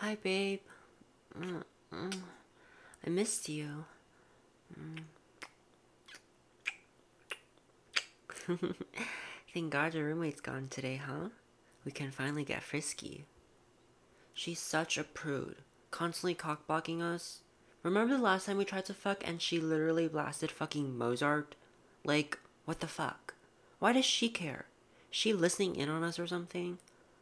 Hi, babe. Mm, I missed you. Thank God your roommate's gone today, huh? We can finally get frisky. She's such a prude, constantly cockblocking us. Remember the last time we tried to fuck and she literally blasted fucking Mozart? Like, what the fuck? Why does she care? Is she listening in on us or something?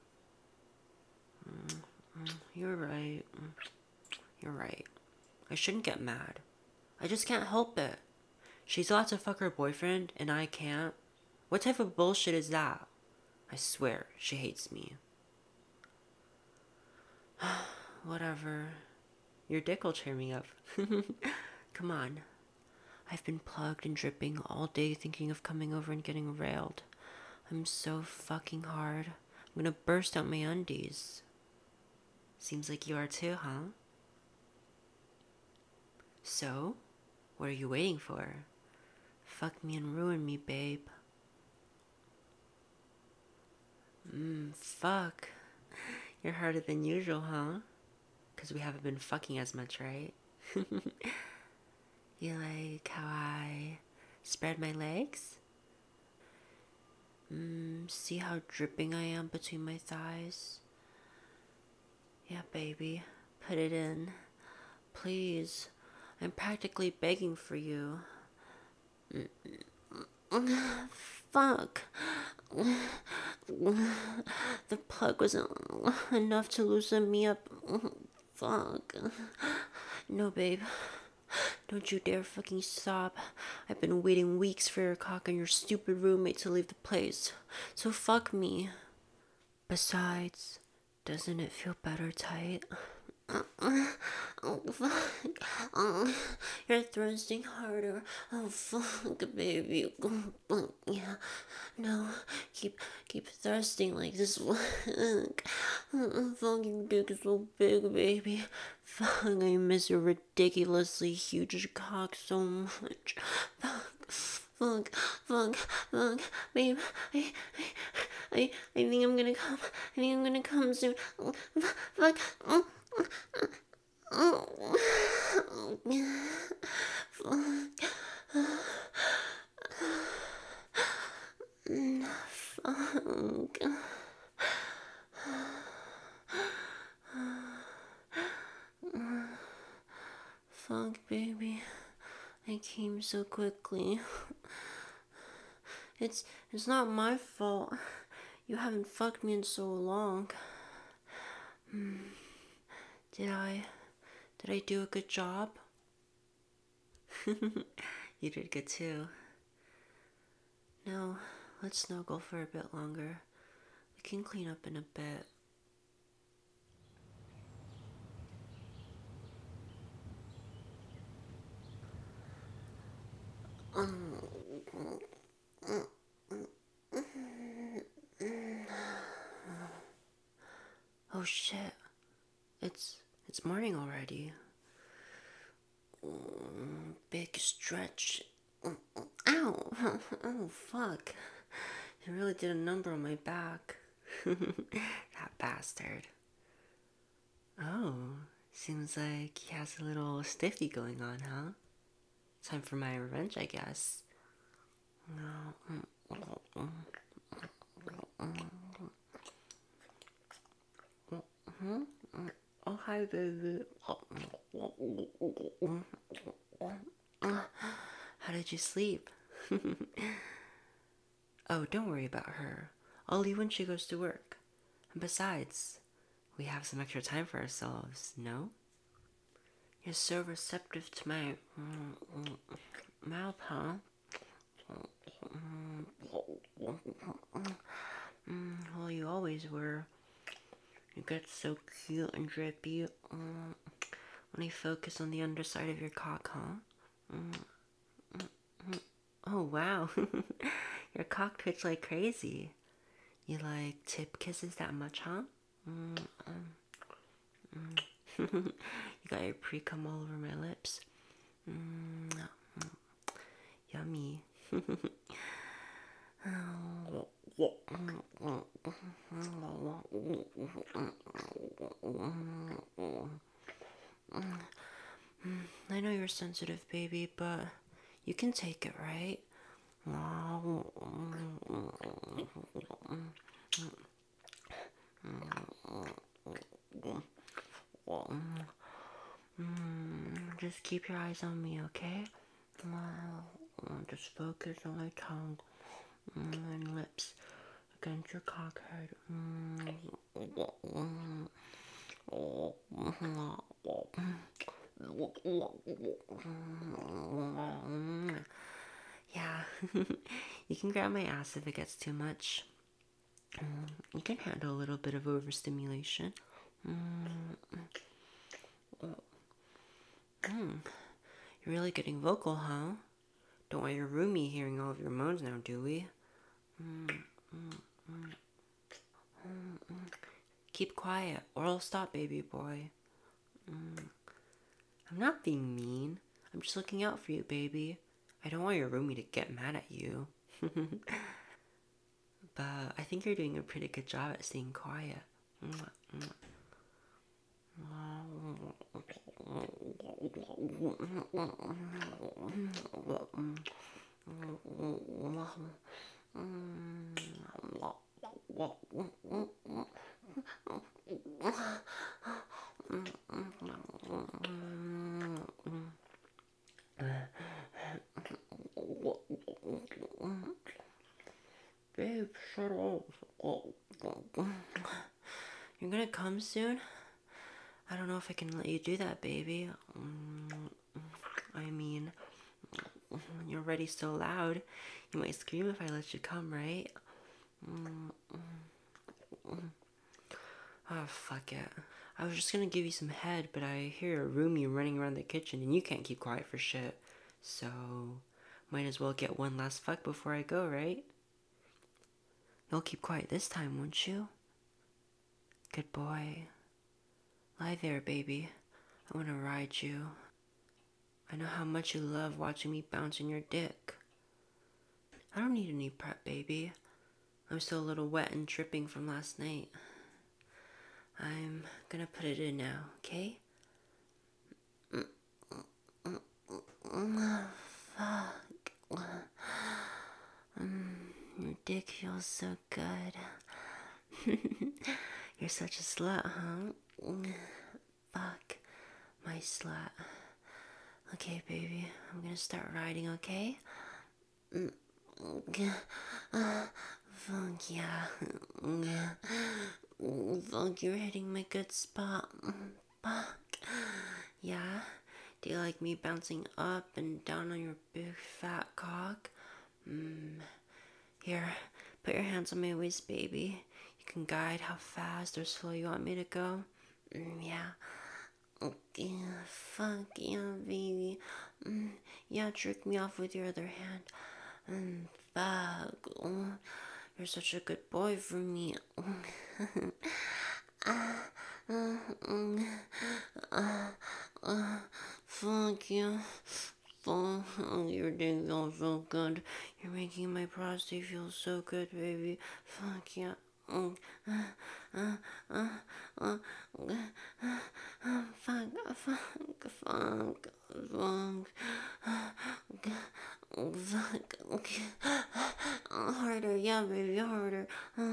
You're right. You're right. I shouldn't get mad. I just can't help it. She's allowed to fuck her boyfriend and I can't. What type of bullshit is that? I swear, she hates me. Whatever. Your dick will cheer me up. Come on. I've been plugged and dripping all day thinking of coming over and getting railed. I'm so fucking hard. I'm gonna burst out my undies. Seems like you are too, huh? So, what are you waiting for? Fuck me and ruin me, babe. Fuck. You're harder than usual, huh? Because we haven't been fucking as much, right? You like how I spread my legs? See how dripping I am between my thighs? Yeah, baby, put it in. Please, I'm practically begging for you. Fuck. The plug wasn't enough to loosen me up. Fuck. No, babe. Don't you dare fucking stop. I've been waiting weeks for your cock and your stupid roommate to leave the place. So fuck me. Besides, doesn't it feel better tight? Oh, fuck. Oh, you're thrusting harder. Oh, fuck, baby. Yeah. No, keep thrusting like this. Fuck. Fuck, your dick is so big, baby. Fuck, I miss your ridiculously huge cock so much. Fuck, babe. I think I'm gonna come. I think I'm gonna come soon. Fuck. Fuck. Fuck, baby. I came so quickly. It's not my fault. You haven't fucked me in so long. Did I did I do a good job? You did good too. No, let's snuggle for a bit longer. We can clean up in a bit. Oh shit. It's morning already. Big stretch. Ow! Oh fuck. It really did a number on my back. That bastard. Oh, seems like he has a little stiffy going on, huh? Time for my revenge, I guess. Oh, hi, baby. How did you sleep? Oh, don't worry about her. I'll leave when she goes to work. And besides, we have some extra time for ourselves, no? You're so receptive to my mouth, huh? Well, you always were. You get so cute and drippy when I focus on the underside of your cock, huh? Oh, wow. Your cock twitch like crazy. You like tip kisses that much, huh? You got your pre-cum all over my lips. Yummy. you're sensitive, baby, but you can take it, right? Just keep your eyes on me, okay? Just focus on my tongue and lips against your cockhead. Yeah, you can grab my ass if it gets too much. You can handle a little bit of overstimulation. You're really getting vocal, huh? Don't want your roomie hearing all of your moans now, do we? Keep quiet, or I'll stop, baby boy. I'm not being mean. I'm just looking out for you, baby. I don't want your roomie to get mad at you. But I think you're doing a pretty good job at staying quiet. Babe, shut up. You're gonna come soon? I don't know if I can let you do that, baby. I mean, when you're already so loud, you might scream if I let you come, right? Oh, fuck it. I was just gonna give you some head, but I hear a roomie running around the kitchen and you can't keep quiet for shit. So, might as well get one last fuck before I go, right? You'll keep quiet this time, won't you? Good boy. Lie there, baby. I want to ride you. I know how much you love watching me bounce in your dick. I don't need any prep, baby. I'm still a little wet and dripping from last night. I'm gonna put it in now, okay? Fuck. Your dick feels so good. You're such a slut, huh? Fuck. My slut. Okay, baby. I'm gonna start riding, okay? Fuck yeah. Fuck, you're hitting my good spot. Fuck. Yeah? Do you like me bouncing up and down on your big fat cock? Here, put your hands on my waist, baby. You can guide how fast or slow you want me to go. Yeah. Yeah, fuck yeah, baby. Yeah, trick me off with your other hand. Fuck. You're such a good boy for me. Fuck you. Fuck. Your dick feels so good. You're making my prostate feel so good, baby. Fuck yeah. Fuck. Harder, yeah, baby, harder.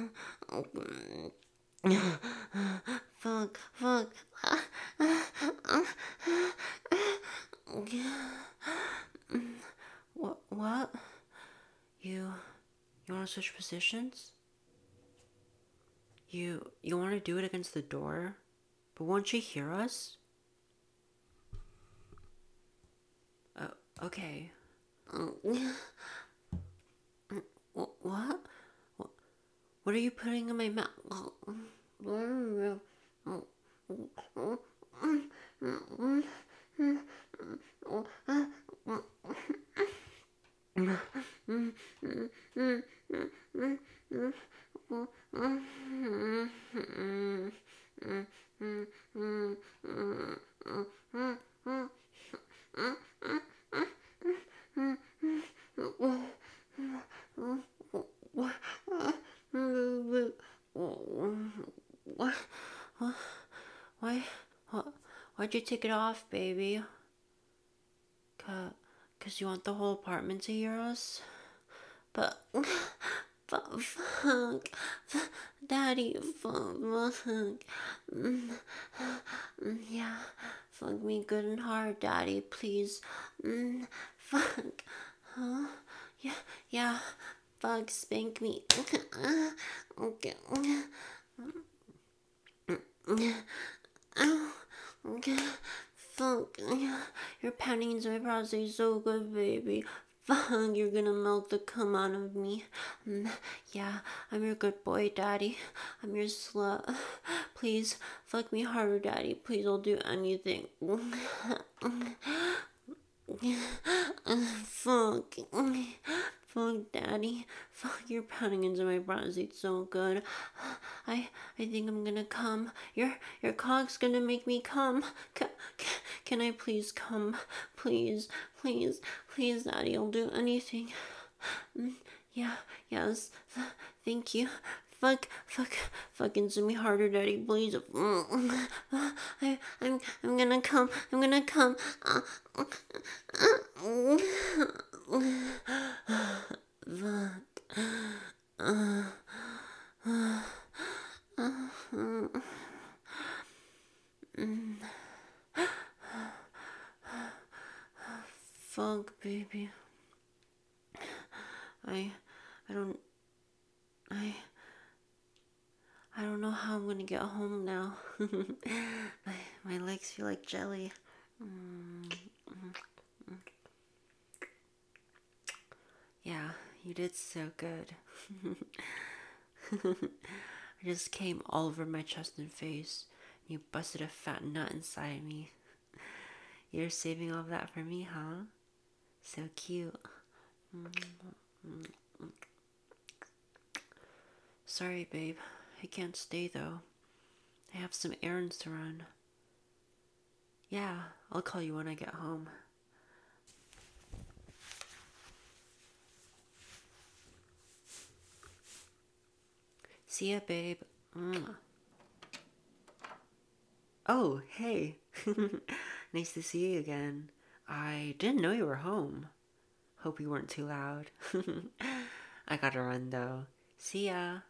Fuck. What? You want to switch positions? You want to do it against the door? But won't she hear us? Okay. What? What are you putting in my mouth? Why? Why'd you take it off, baby? 'Cause you want the whole apartment to hear us? But, fuck, Daddy, fuck, yeah, fuck me good and hard, Daddy, please, fuck, huh, yeah, fuck, spank me, okay, okay, fuck, you're pounding into my prostate so good, baby. Fuck, you're gonna melt the cum out of me. Yeah, I'm your good boy, Daddy. I'm your slut. Please, fuck me harder, Daddy. Please, I'll do anything. Fuck. Fuck, Daddy. Fuck, you're pounding into my prostate so good. I think I'm gonna come. Your cock's gonna make me come. Can I please come? Please, please, please, Daddy. I'll do anything. Yeah, yes. Thank you. Fuck into me harder, Daddy, please. I'm gonna come. I'm gonna come. Fuck, baby. I don't. I don't know how I'm gonna get home now. my legs feel like jelly. Yeah, you did so good. I just came all over my chest and face. And you busted a fat nut inside me. You're saving all of that for me, huh? So cute. Sorry, babe. I can't stay though. I have some errands to run. Yeah, I'll call you when I get home. See ya, babe. Oh, hey. Nice to see you again. I didn't know you were home. Hope you weren't too loud. I gotta run though. See ya.